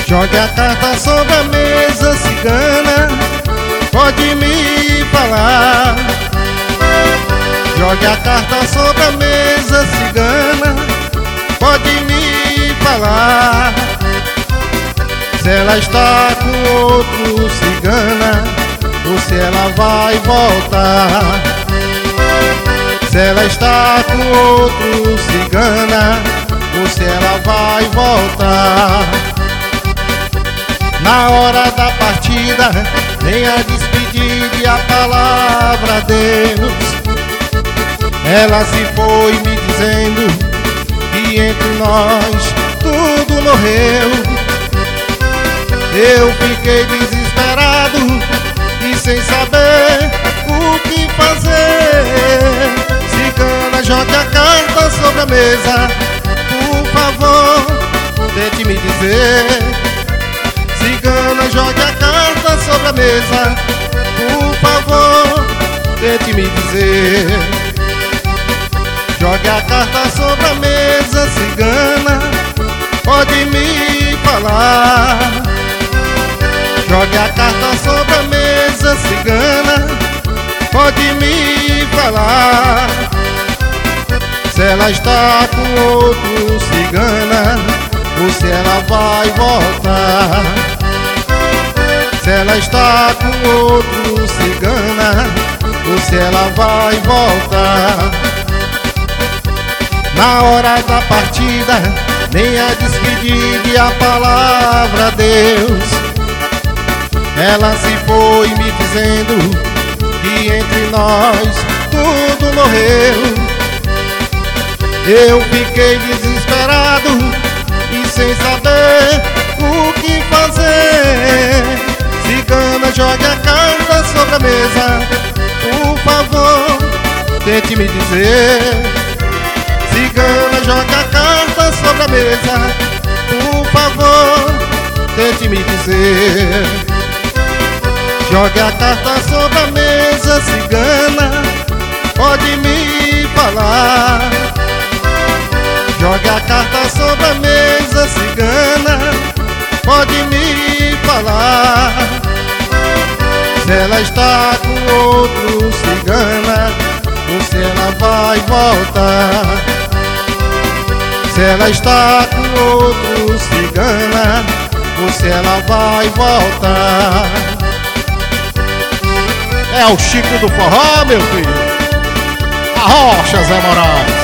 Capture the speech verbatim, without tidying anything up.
Jogue a carta sobre a mesa, cigana, pode me falar. Jogue a carta sobre a mesa, cigana, pode me falar. Se ela está com outro, cigana, ou se ela vai voltar. Se ela está com outro, cigana, ou se ela vai voltar. Na hora da partida, venha despedir e a palavra Deus. Ela se foi me dizendo que entre nós tudo morreu. Eu fiquei desesperado e sem saber o que fazer. Cigana, jogue a carta sobre a mesa, por favor, tente me dizer. Cigana, jogue a carta sobre a mesa, por favor, tente me dizer. Jogue a carta sobre a mesa, cigana, pode me falar. Jogue a carta sobre a mesa, cigana, pode me falar. Se ela está com outro, cigana, ou se ela vai voltar. Se ela está com outro, cigana, ou se ela vai voltar. Na hora da partida, nem a despedida e a palavra Deus. Ela se foi me dizendo que entre nós tudo morreu. Eu fiquei desesperado e sem saber o que fazer. Cigana, jogue a carta sobre a mesa, por favor, tente me dizer. Cigana, jogue a carta sobre a mesa, por favor, tente me dizer. Jogue a carta sobre a mesa, cigana, pode me falar. Jogue a carta sobre a mesa, cigana, pode me falar. Se ela está com outro, cigana, ou se ela vai voltar. Se ela está com outro, cigana, ou se ela vai voltar. É o Chico do forró, meu filho. A rocha, Zé Moraes.